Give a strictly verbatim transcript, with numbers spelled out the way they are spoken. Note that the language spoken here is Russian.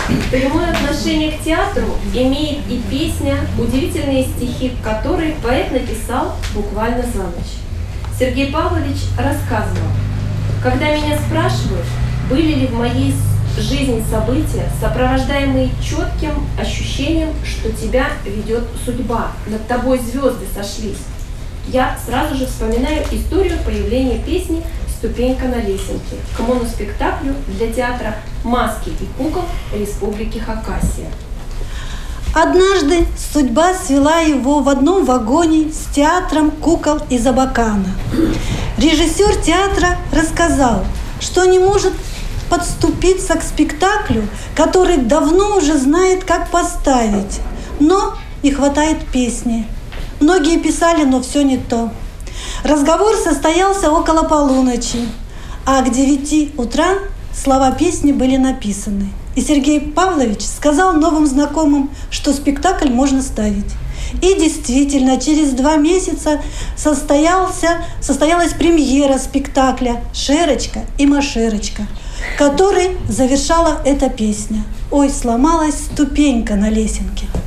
Прямое отношение к театру имеет и песня, удивительные стихи, которые поэт написал буквально за ночь. Сергей Павлович рассказывал: «Когда меня спрашивают, были ли в моей жизни события, сопровождаемые четким ощущением, что тебя ведет судьба, над тобой звезды сошлись, я сразу же вспоминаю историю появления песни «Ступенька на лесенке» к моноспектаклю для театра «Маски и кукол» Республики Хакасия». Однажды судьба свела его в одном вагоне с театром кукол из Абакана. Режиссер театра рассказал, что не может подступиться к спектаклю, который давно уже знает, как поставить, но не хватает песни. Многие писали, но все не то. Разговор состоялся около полуночи, а к девяти утра слова песни были написаны. И Сергей Павлович сказал новым знакомым, что спектакль можно ставить. И действительно, через два месяца состоялся, состоялась премьера спектакля «Шерочка и Машерочка», который завершала эта песня. «Ой, сломалась ступенька на лесенке».